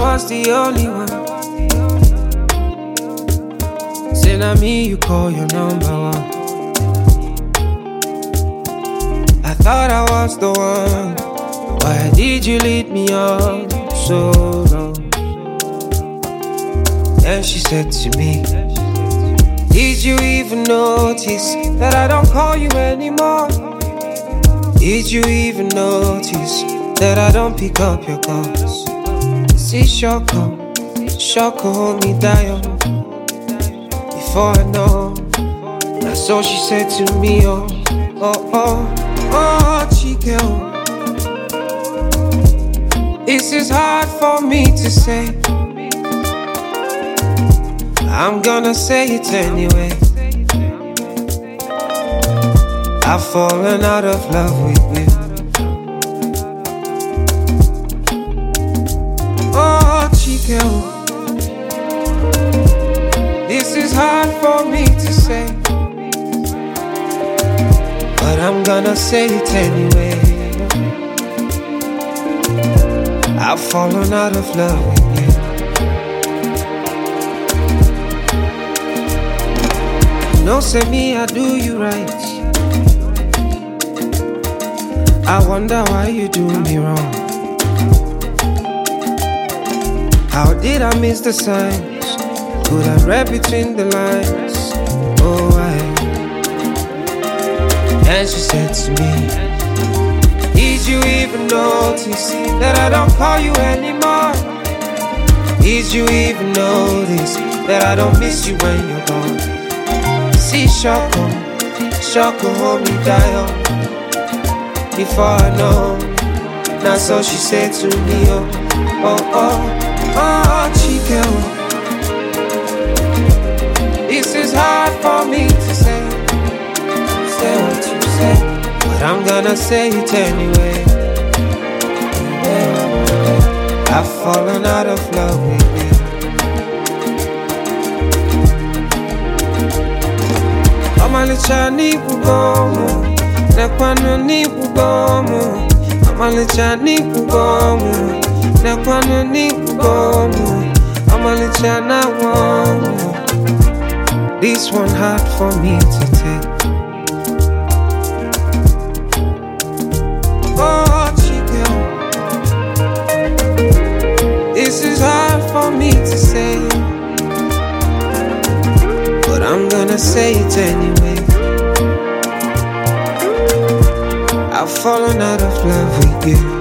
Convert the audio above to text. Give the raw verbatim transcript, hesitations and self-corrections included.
was the only one. Say na me you call your number one. I thought I was the one. Why did you lead me on so long? Then she said to me, did you even notice that I don't call you anymore? Did you even notice that I don't pick up your calls? See Shoko, Shoko hold me down. Before I know, that's all she said to me. Oh, oh, oh, oh, Chike, oh. This is hard for me to say. I'm gonna say it anyway. I've fallen out of love with you. Oh, Chike, this is hard for me to say, but I'm gonna say it anyway. I've fallen out of love with you. No, say me, I do you right. I wonder why you do me wrong. How did I miss the signs? Could I read between the lines? Oh, I. And she said to me, did you even notice that I don't call you anymore? Did you even notice that I don't miss you when you're gone? See Shoko, Shoko hold me down. Before I know, that's all she said to me. Oh, oh, oh, oh, Chike. This is hard for me to say. Say what you say, but I'm gonna say it anyway. I've fallen out of love with you. Amalicha ni bugomu, nekwano ni bugomu. Amalicha ni bugomu, nekwano ni bugomu. Amalicha na womu. This one hard for me to take. Oh, Chike, this is hard for me to say, but I'm gonna say it anyway. I've fallen out of love with you.